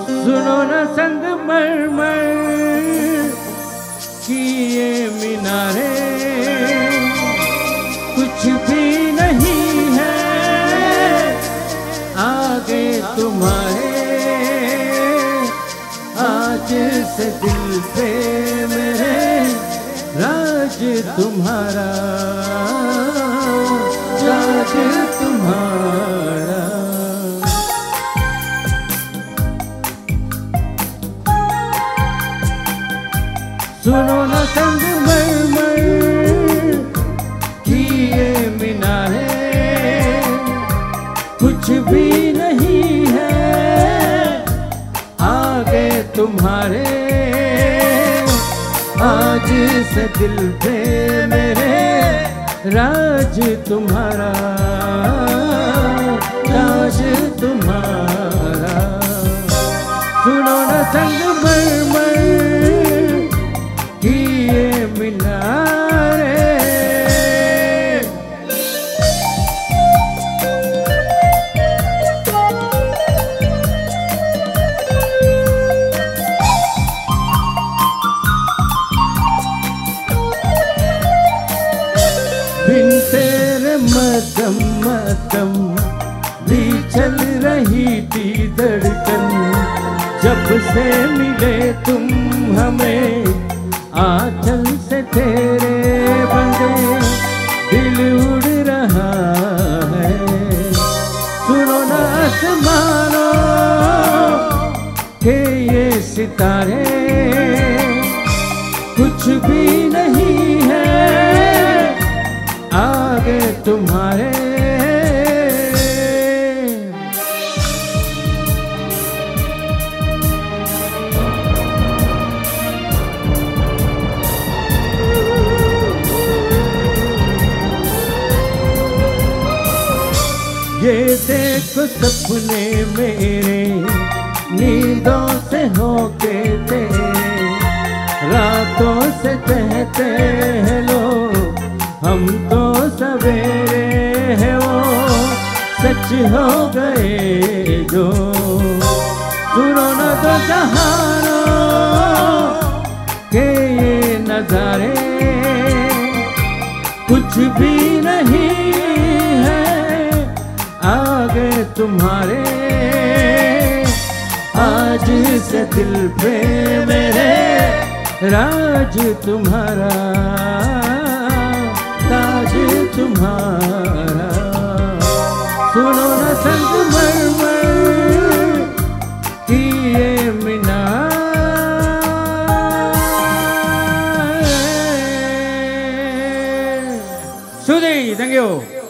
सुनो न संगमरमर की ये मीनारे, कुछ भी नहीं है आगे तुम्हारे। आज से दिल पे मेरे राज तुम्हारा, राज तुम्हारा। सुनो न संगमरमर की ये मीनारे, कुछ भी नहीं है आगे तुम्हारे। आज से दिल पे मेरे राज तुम्हारा, राज तुम्हारा। सुनो न संगमरमर की ये मीनारे। बिन तेरे मदम मदम भी चल रही थी धड़कन। जब से मिले तुम हमें आंचल से तेरे बंदे, दिल उड़ रहा है। सुनो न आसमानों के ये सितारे, कुछ भी नहीं है आगे तुम्हारे। ये देखो सपने मेरे नींदों से होके तेरे, रातों से कहते हैं लोग हम तो सवेरे हैं, वो सच हो गए जो। सुनो न दो जहानों के ये नजारे, कुछ भी नहीं है आगे तुम्हारे। आज से दिल पे मेरे राज तुम्हारा, ताज तुम्हारा। सुनो न संगमरमर की ये मीनार। सुधी, थैंक यू।